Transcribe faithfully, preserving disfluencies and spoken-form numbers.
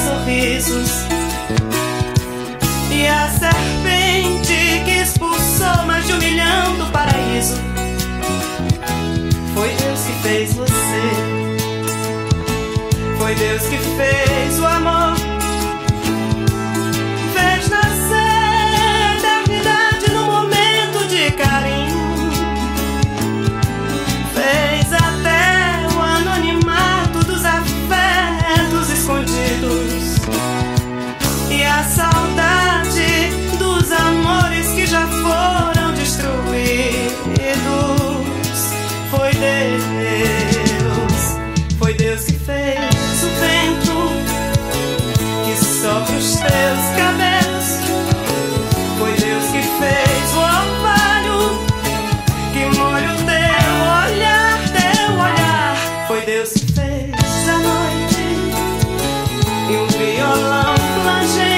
sorrisos. E a serpente que expulsou mais de um milhão do paraíso. Foi Deus que fez você. Foi Deus que fez o amor. Fez nascer a eternidade no momento de carinho. Fez até o anonimato dos afetos escondidos. E a saudade dos amores que já foram destruídos. Foi Deus, foi Deus que fez o vento que sopra os teus cabelos. Foi Deus que fez o orvalho que molha o teu olhar, teu olhar. Foi Deus que fez a noite e um violão plangente